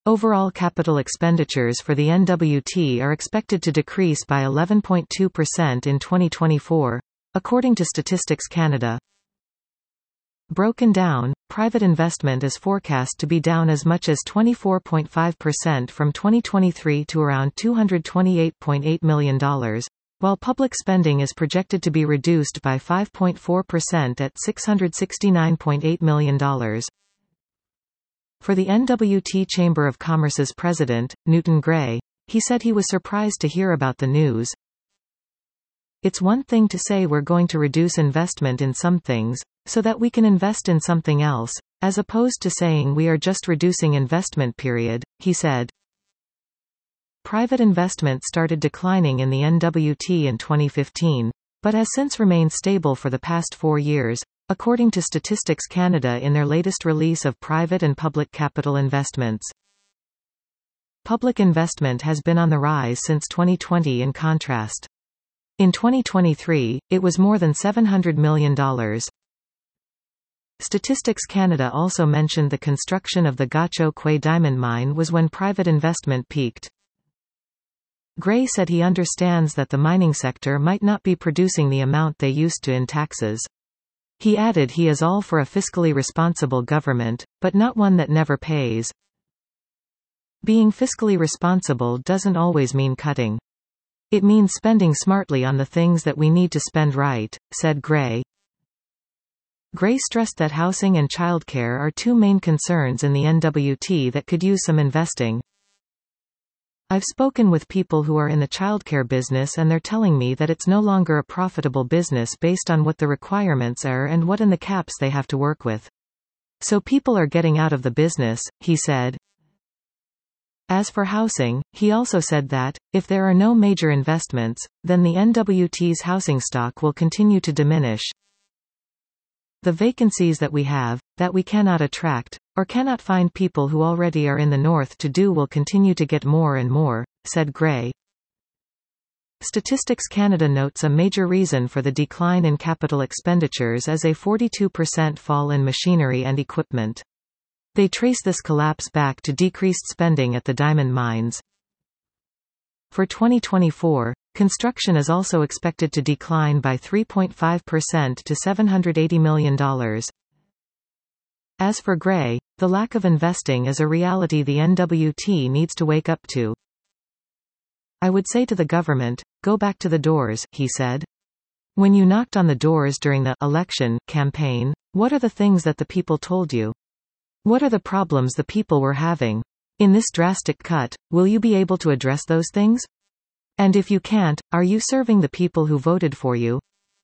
Overall capital expenditures for the NWT are expected to decrease by 11.2% in 2024, according to Statistics Canada. Broken down, private investment is forecast to be down as much as 24.5% from 2023 to around $228.8 million, while public spending is projected to be reduced by 5.4% at $669.8 million. For the NWT Chamber of Commerce's president, Newton Gray, he said he was surprised to hear about the news. It's one thing to say we're going to reduce investment in some things, so that we can invest in something else, as opposed to saying we are just reducing investment period, he said. Private investment started declining in the NWT in 2015, but has since remained stable for the past 4 years, according to Statistics Canada in their latest release of private and public capital investments. Public investment has been on the rise since 2020 in contrast. In 2023, it was more than $700 million. Statistics Canada also mentioned the construction of the Gahcho Kué diamond mine was when private investment peaked. Gray said he understands that the mining sector might not be producing the amount they used to in taxes. He added he is all for a fiscally responsible government, but not one that never pays. Being fiscally responsible doesn't always mean cutting. It means spending smartly on the things that we need to spend right, said Gray. Gray stressed that housing and childcare are two main concerns in the NWT that could use some investing. I've spoken with people who are in the childcare business and they're telling me that it's no longer a profitable business based on what the requirements are and what in the caps they have to work with. So people are getting out of the business, he said. As for housing, he also said that, if there are no major investments, then the NWT's housing stock will continue to diminish. The vacancies that we have, that we cannot attract, or cannot find people who already are in the north to do will continue to get more and more, said Gray. Statistics Canada notes a major reason for the decline in capital expenditures is a 42% fall in machinery and equipment. They trace this collapse back to decreased spending at the diamond mines. For 2024, construction is also expected to decline by 3.5% to $780 million. As for Gray, the lack of investing is a reality the NWT needs to wake up to. I would say to the government, go back to the doors, he said. When you knocked on the doors during the election campaign, what are the things that the people told you? What are the problems the people were having? In this drastic cut, will you be able to address those things? And if you can't, are you serving the people who voted for you?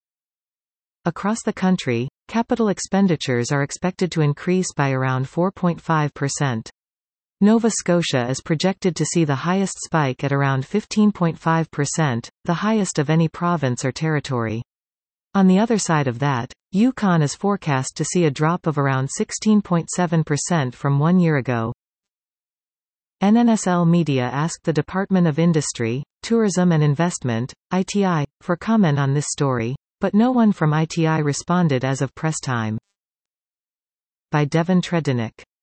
Across the country, capital expenditures are expected to increase by around 4.5%. Nova Scotia is projected to see the highest spike at around 15.5%, the highest of any province or territory. On the other side of that, Yukon is forecast to see a drop of around 16.7% from 1 year ago. NNSL Media asked the Department of Industry, Tourism and Investment, ITI, for comment on this story, but no one from ITI responded as of press time. By Devin Tredynick.